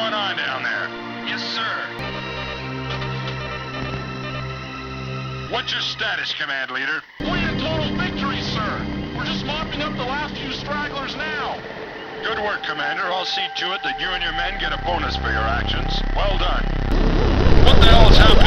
going on down there? Yes, sir. What's your status, Command Leader? We're in total victory, sir. We're just mopping up the last few stragglers now. Good work, Commander. I'll see to it that you and your men get a bonus for your actions. Well done. What the hell is happening?